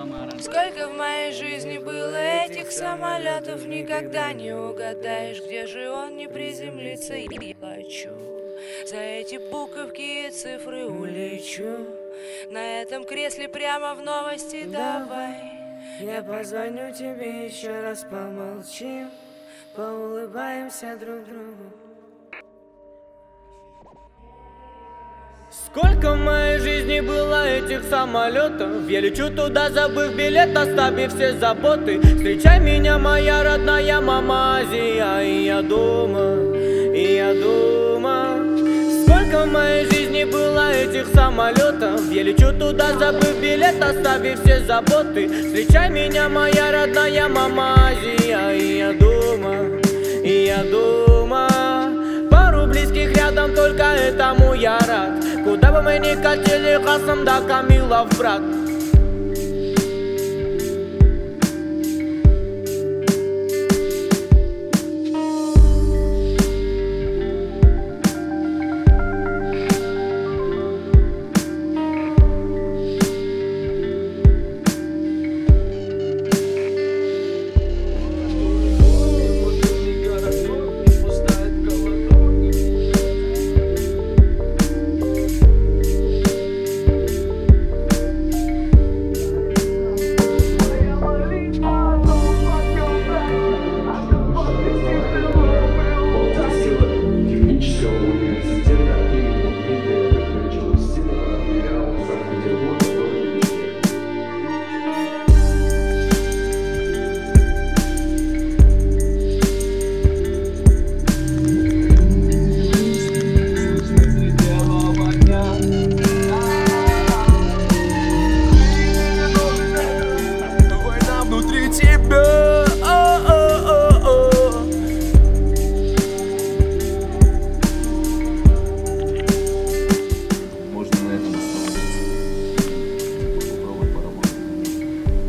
Сколько в моей жизни было этих самолетов, никогда не угадаешь, где же он не приземлится. Я плачу за эти буковки и цифры, улечу на этом кресле прямо в новости. Давай, я позвоню тебе еще раз, помолчим, поулыбаемся друг другу. Сколько в моей жизни было этих самолетов. Я лечу туда, забыв билет, оставив все заботы. Встречай меня, моя родная мама Азия. И я думаю. Сколько в моей жизни было этих самолетов. Я лечу туда, забыв билет, оставив все заботы. Встречай меня, моя родная мама Азия. И я думаю. Пару близких рядом, только этому я рад. Куда бы мы ни катили, Хасам да Камилов брат.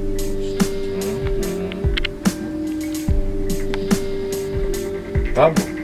Там